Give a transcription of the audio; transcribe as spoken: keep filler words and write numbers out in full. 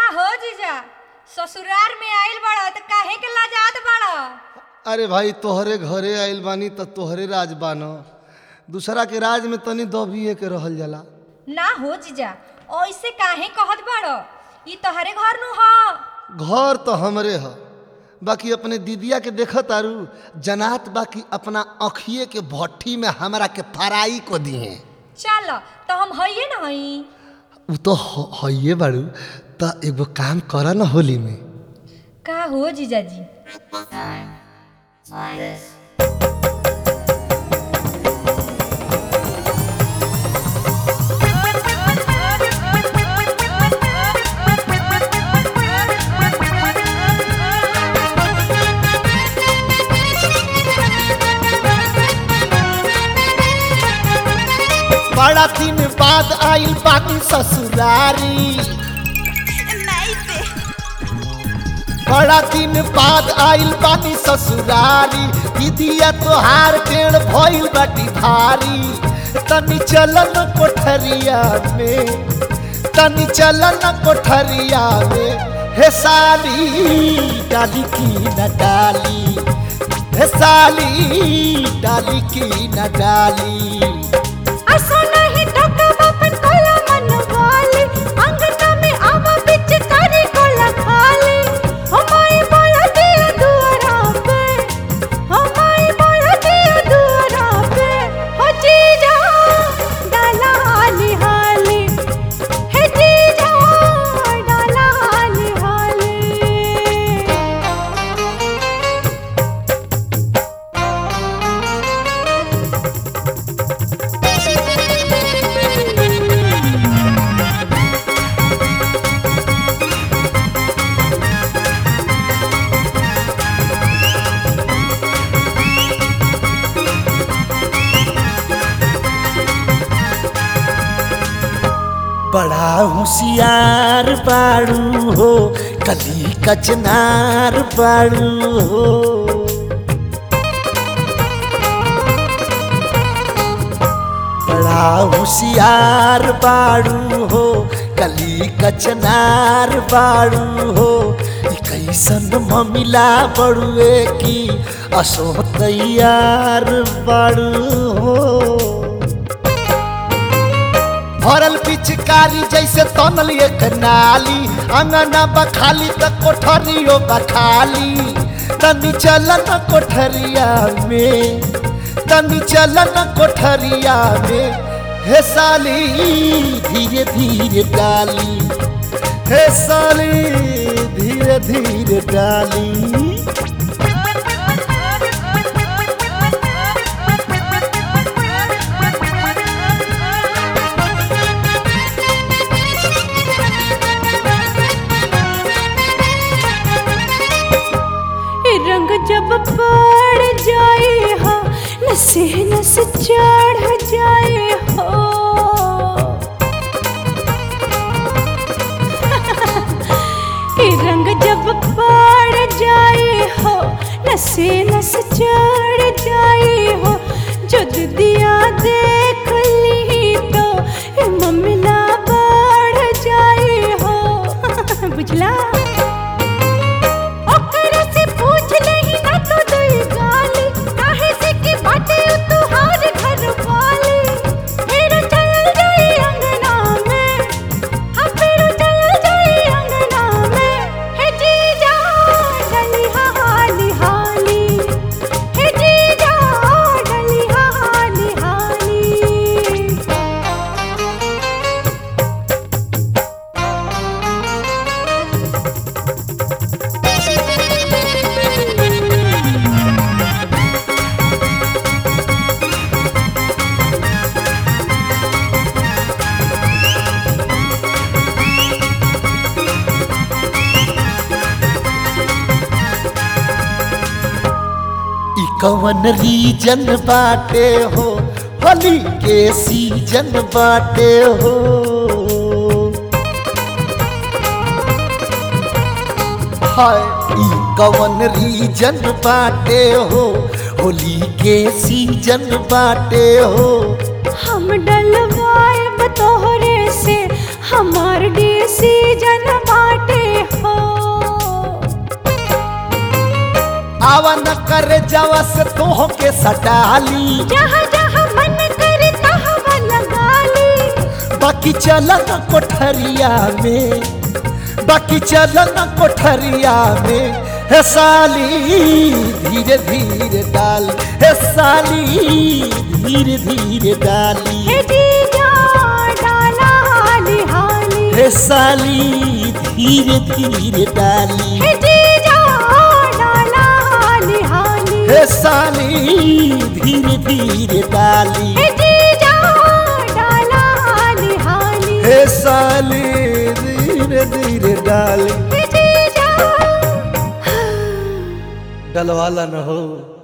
हो जीजा ससुराल में आइल बड़ा त काहे के लाजात बड़ा? अरे भाई तोहरे घरे आइल बानी त तोहरे राज बान, दूसरा के राज में तनी दबिए के रहल जाला। ना हो जीजा ऐसे काहे कहत बड़ो? ई तोहरे घर नु ह। घर तो हमरे ह, बाकी अपने दीदिया के देखत आरू जनात बाकी अपना अखिए के भट्ठी में हमरा के फराई को दिए। चल तो हम हइए न हई। उ तो हइए बाड़ू त एगो काम करा न होली में। का हो जीजा जी? बड़ा दिन बाद आइल बानी ससुरारी, बड़ा दिन बाद आइल बानी ससुरारी, दीदिया तोहार पेड़ भइल बाटी भारी। तनी चलन कोठरिया में, तनी चलन कोठरिया में, हे साली डाली की न डाली, हे साली डाली की न डाली। बड़ा होशियार बाड़ू हो, कली कचनार बाड़ू हो। बड़ा होशियार बाड़ू हो, कली कचनार बाड़ू हो। कैसन ममिला बड़ुए की असो तैयार बाड़ू हो। भरल पिचकारी जैसे तनल एक नाली, अंगना बखाली त कोठरियो बखाली। तनी चलन कोठरिया में, तनी चलन कोठरिया में, हे साली धीरे धीरे डाली, हे साली धीरे धीरे डाली। रंग जब पड़ जाए हो, नसे नस चढ़ जाए हो। रंग जब पड़ जाए हो, नसे नस चढ़ जाए हो। जो दिया देख ली तो मम्मिला बढ़ जाए हो। बुझला? कवन रीजन बाटे हो, होली के सीजन बाटे हो। हाय ई कवन रीजन बाटे हो, होली के सीजन बाटे हो। हम डलवाए तोहरे से हमार डी सीजन बाटे आवन करे जवा से तोह के सटाली जहाँ जहाँ मन करे तहाँ लगा ली। बाकी चलन कोठरिया में बाकी चलन कोठरिया में हे साली धीरे धीरे डाली हे साली धीरे धीरे डाली हे जीजा डाला हाली हाली। हे साली धीरे धीरे डाली हे जीजा डाला हाली हाली। हे साली धीरे धीरे डाली हे जीजा डाला हाली हाली। हे साली धीरे धीरे डाली हे जीजा डलवाला न हो।